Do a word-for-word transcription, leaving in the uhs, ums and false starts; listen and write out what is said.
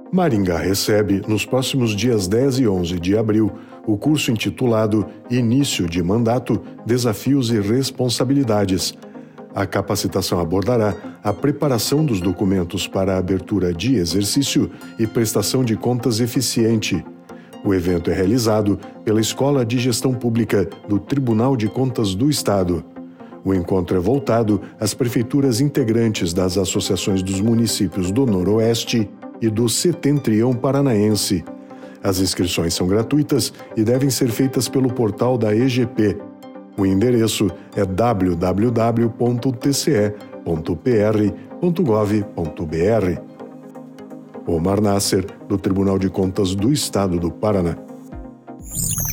Maringá recebe, nos próximos dias dez e onze de abril, o curso intitulado Início de Mandato, Desafios e Responsabilidades. A capacitação abordará a preparação dos documentos para a abertura de exercício e prestação de contas eficiente. O evento é realizado pela Escola de Gestão Pública do Tribunal de Contas do Estado. O encontro é voltado às prefeituras integrantes das associações dos municípios do Noroeste e do Setentrião Paranaense. As inscrições são gratuitas e devem ser feitas pelo portal da E G P. O endereço é w w w ponto t c e ponto p r ponto gov ponto b r. Omar Nasser, do Tribunal de Contas do Estado do Paraná.